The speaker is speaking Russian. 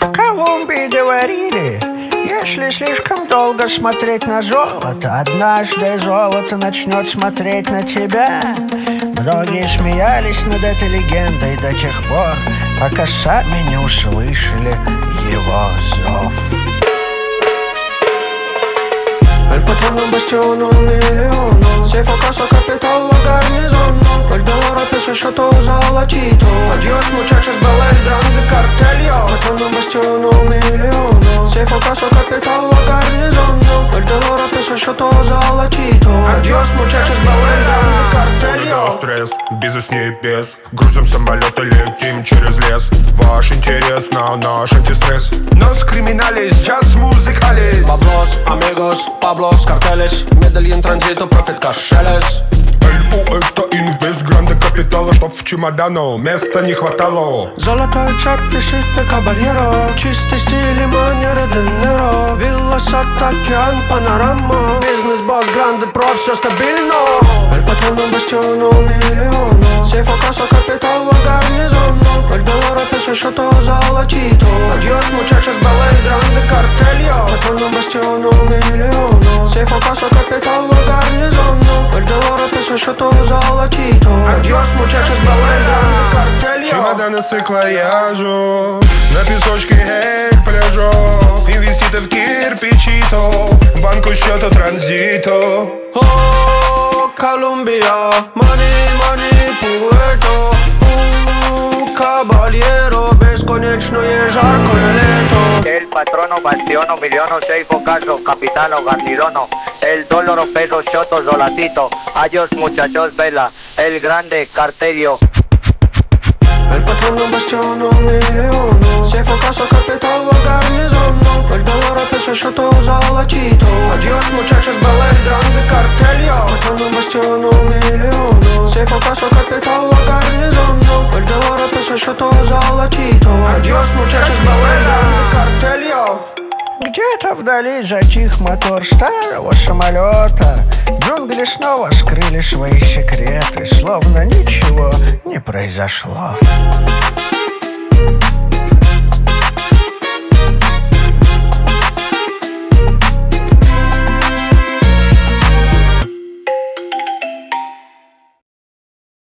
В Колумбии говорили, если слишком долго смотреть на золото, однажды золото начнет смотреть на тебя. Многие смеялись над этой легендой до тех пор, пока сами не услышали его зов. El patrono бастиону миллионов, сейф касса капитала гарнизону, el dolor peso shoto золотито. Adiós muchachos, bella el grande cartelio. Patrono бастиону миллионов, сейф касса капитала гарнизону, el dolor peso shoto золотито. Adiós muchachos, bella el grande cartelio. Стресс, бизнес не без. Грузим самолеты, летим через лес. Ваш интерес на наш антистресс. Nos criminales, jazz musicales. Boblos, amigos, Pablos, carteles, Медельин, транзиту, профит, кошелес. Это инвест гранде капитала, чтоб в чемодану места не хватало. Золотой чап пишет на кабальеро, чистый стиль и манеры де Ниро. Вилла, сад, океан, панорама. Бизнес-босс, гранде, проф, все стабильно. El patrono бастиону миллионов, сейф касса капитала гарнизону, el dolor peso shoto золотито. Adiós muchachos, bella el grande cartelio. Patrono бастиону миллионов, сейф касса капитала гарнизону, el dolor peso shoto золотито. Adiós muchachos, bella el grande cartelio. Чемоданы с эквояжу, на песочке к пляжу. Инвеститы в кирпичито, банку счета транзито. Oh, Colombia, money, money, Puerto. Caballero, бесконечное жаркое лето. El patrono bastiono miliono seifo caso capitano garnidono. El dólar peso shoto zolatito. Adiós muchachos vela, el grande cartelio. El patrono бастиону миллионов, сейф касса капитала гарнизону, el dolor peso shoto золотито. Adiós muchachos, bella el grande cartelio. Patrono бастиону миллионов, сейф касса капитала гарнизону, el dolor peso shoto золотито. Adiós muchachos, bella el grande cartelio. Где-то вдали затих мотор старого самолета. Джунгли снова скрыли свои секреты, словно ничего не произошло.